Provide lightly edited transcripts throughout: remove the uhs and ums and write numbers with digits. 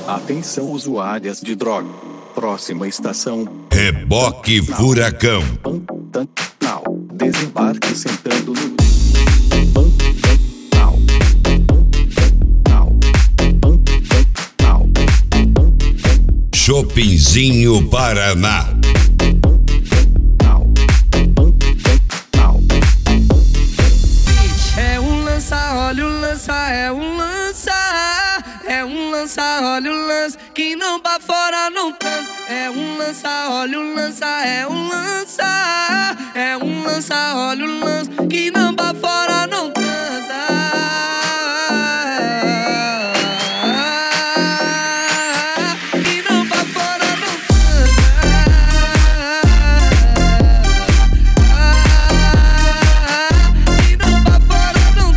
Atenção usuárias de droga. Próxima estação. Reboque Furacão. Pantanal. Desembarque sentando no Pantanal. Pantanal. Shoppingzinho Paraná. É um lança, olha o lança, é um lança. É um lança, olha o lança, que não pra fora não cansa. É um lança, olha o lança, é um lança. É um lança, olha o lança, que não pra fora não cansa. Que não pra fora não cansa. Que não pra fora não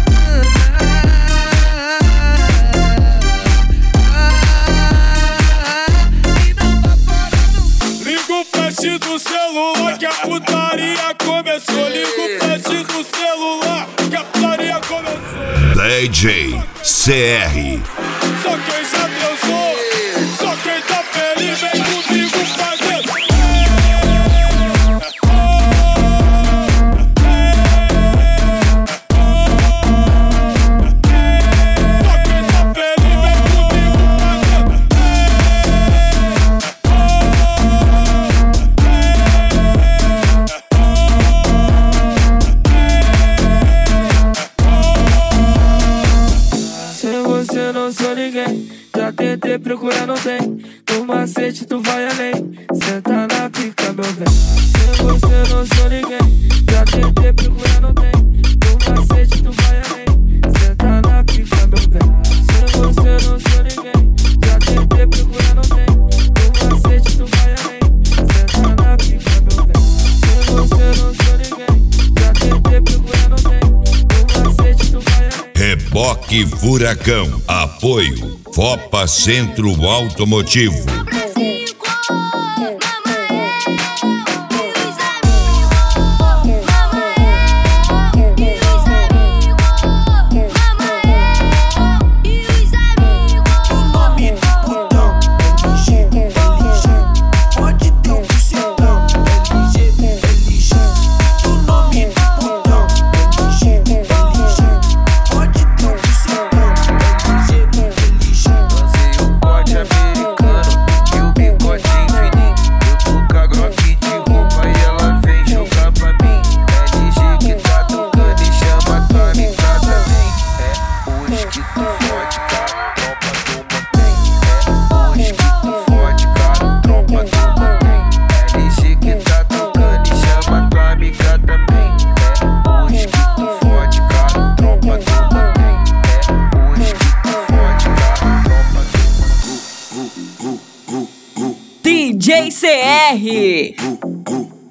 Liga o flash do celular que a putaria começou. Liga o flash do celular que a putaria começou. DJ CR. Só quem já transou, só quem tá feliz vem comigo fazer. Só quem tá feliz vem comigo fazer. Se você não sou ninguém, já tentei procurar, não tem. No macete tu vai além, senta na pica, meu bem. Se você não sou ninguém, já tentei procurar, não tem. No macete tu vai além, senta na pica, meu bem. Se você não sou ninguém, já tentei procurar, não tem. No macete tu vai além, senta na pica, meu bem. Se você não sou ninguém, já tentei procurar, não tem. No macete tu vai além. Reboque Furacão. Apoio Fopa Centro Automotivo. DJ CR.